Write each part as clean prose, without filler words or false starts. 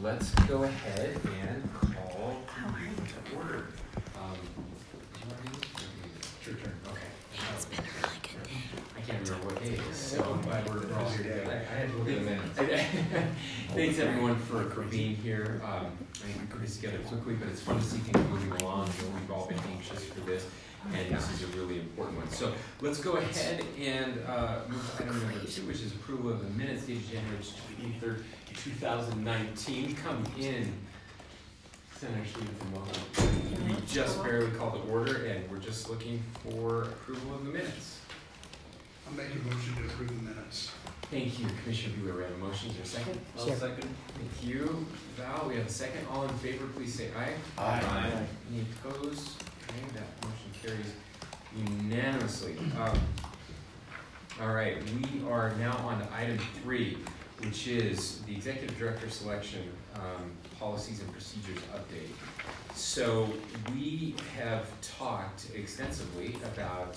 let's go ahead and call the meeting to order. Do you want to do this? It's your turn. Okay. It's been a really good day. I can't remember what day it is, so I'm glad we're all here today. I had to look at the minutes. Thanks everyone for being here. I think we put this together quickly, but it's fun to see things moving along. We've all been anxious for this, and this is a really important one. So let's go ahead and move to item number 2, which is approval of the minutes dated January 23rd, 2019. Come in. Senator Stevenson, we just barely called the order, and we're just looking for approval of the minutes. I'll make a motion to approve the minutes. Thank you, Commissioner Bueller. We have a motion. Is there a second? I'll second. Thank you, Val. We have a second. All in favor, please say aye. Aye. Any opposed? Okay, that motion carries unanimously. All right, we are now on to item 3, which is the Executive Director selection, policies and procedures update. So we have talked extensively about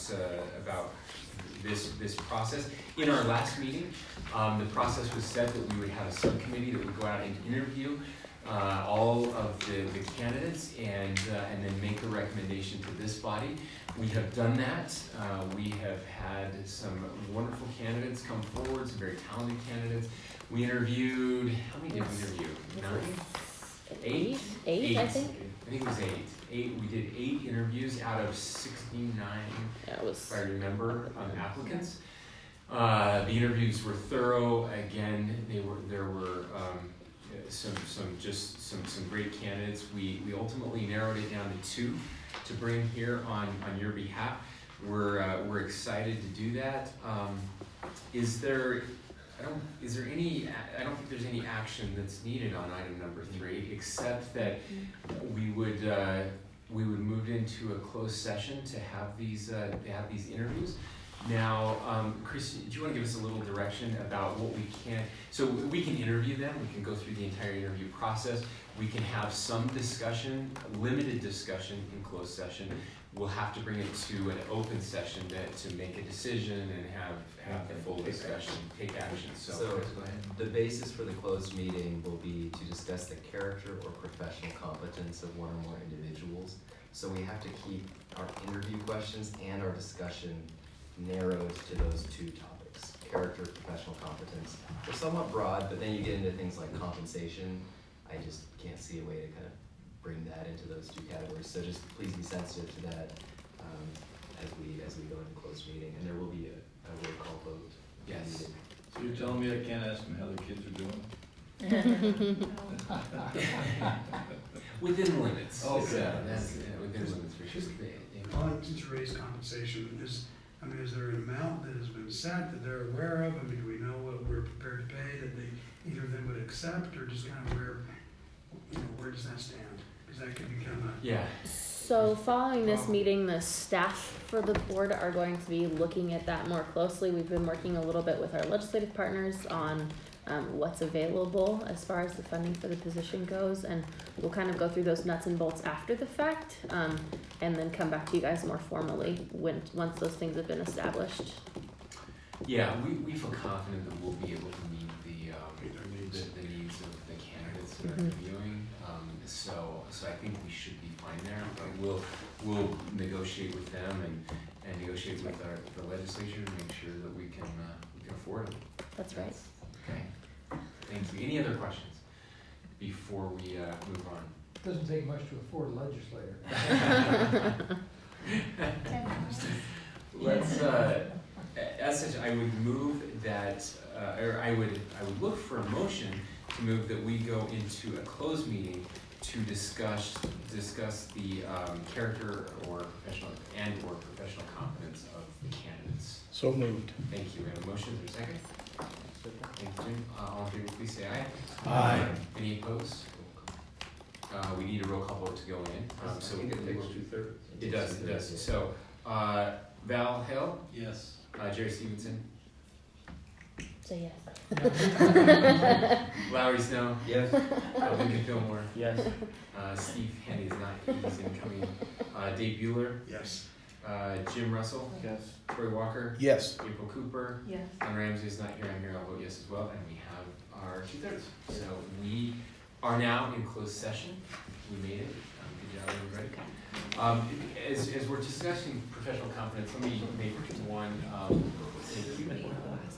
this process. In our last meeting, the process was set that we would have a subcommittee that would go out and interview all of the candidates and then make a recommendation to this body. We have done that. We have had some wonderful candidates come forward, some very talented candidates. We interviewed, how many did we interview? 9? 8? 8, I think. I think it was 8. We did 8 interviews out of 69, if I remember, applicants. The interviews were thorough. Again, there were some great candidates. We ultimately narrowed it down to 2 to bring here on your behalf. We're excited to do that. Is there any? I don't think there's any action that's needed on item number 3, except that we would move into a closed session to have these interviews. Now, Chris, do you want to give us a little direction about what we can? So we can interview them. We can go through the entire interview process. We can have some discussion, limited discussion in closed session. We'll have to bring it to an open session to make a decision and have the full discussion, take action. So Chris, go ahead. The basis for the closed meeting will be to discuss the character or professional competence of one or more individuals. So we have to keep our interview questions and our discussion narrowed to those 2 topics, character, professional competence. They're somewhat broad, but then you get into things like compensation. I just can't see a way to kind of bring that into those 2 categories. So just please be sensitive to that as we go into closed meeting, and there will be a roll call vote. Yes. So you're telling me I can't ask them how the kids are doing? Within limits. Okay. That's within limits for sure. Calling to raise compensation is there an amount that has been set that they're aware of? Do we know what we're prepared to pay that they either of them would accept, or just kind of where does that stand? Because that could become a Yeah. So following this meeting, the staff for the board are going to be looking at that more closely. We've been working a little bit with our legislative partners on what's available as far as the funding for the position goes, and we'll kind of go through those nuts and bolts after the fact, and then come back to you guys more formally once those things have been established. Yeah, we feel confident that we'll be able to meet the needs of the candidates that are interviewing. So I think we should be fine there. But we'll negotiate with them and negotiate with the legislature to make sure that we can afford it. That's right. Okay. Thank you. Any other questions before we move on? It doesn't take much to afford a legislator. Let's. As such, I would move that, or I would look for a motion to move that we go into a closed meeting to discuss the character or professional competence of the candidates. So moved. Thank you. We have a motion. Is there a second? Thank you, Jim. All in favor, please say aye. Aye. Any opposed? We need a roll call vote to go in. So it takes 2/3. It does. So Val Hill, Yes. Jerry Stevenson, Say yes. Lowry Snow, Yes. Lincoln Fillmore, Yes. Steve Handy is not, he's incoming, Dave Bueller, yes. Jim Russell, Yes. Troy Walker, Yes. April Cooper, Yes. Don Ramsey is not here, I'm here, I'll vote yes as well, and we have our 2/3. So we are now in closed session. We made it. Good job, everybody. As we're discussing professional competence, let me make one. Thank you.